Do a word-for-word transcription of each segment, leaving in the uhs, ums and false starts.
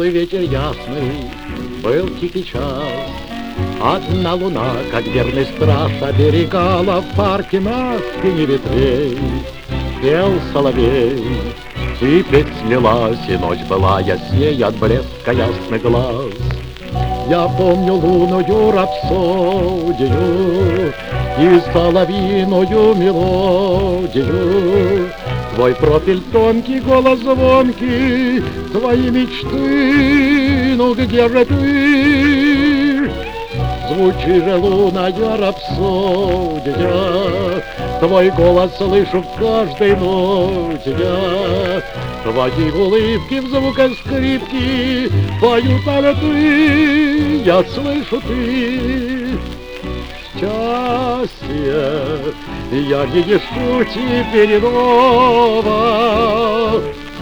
теплый ветер ясный, был тихий час. Одна луна, как верный страж, оберегала в парке на спине ветвей. Пел соловей, и петь слилась, и ночь была ясней от блеска ясных глаз. Я помню лунную рапсодию и соловьиную мелодию. Твой профиль тонкий, голос звонкий, твои мечты, ну где же ты? Звучи же лунная рапсодия, твой голос слышу в каждой ноте я. Твои улыбки в звуках скрипки поют альты, я слышу ты. Счастье я не ищу теперь иного.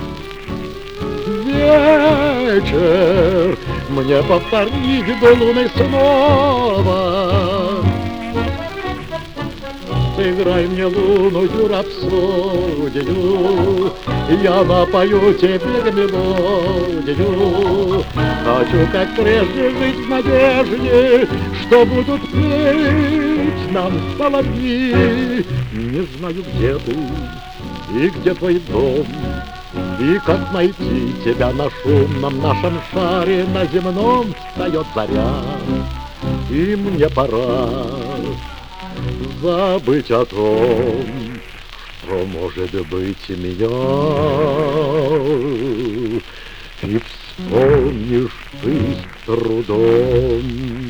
Вечер мне повторить бы луны снова. Сыграй мне лунную рапсодию, я напою тебе мелодию. Хочу, как прежде, жить в надежде, что будут петь нам соловьи. Не знаю, где ты и где твой дом, и как найти тебя на шумном нашем шаре. На земном встает заря, и мне пора забыть о том, что может быть меня. И вспомнишь ты с трудом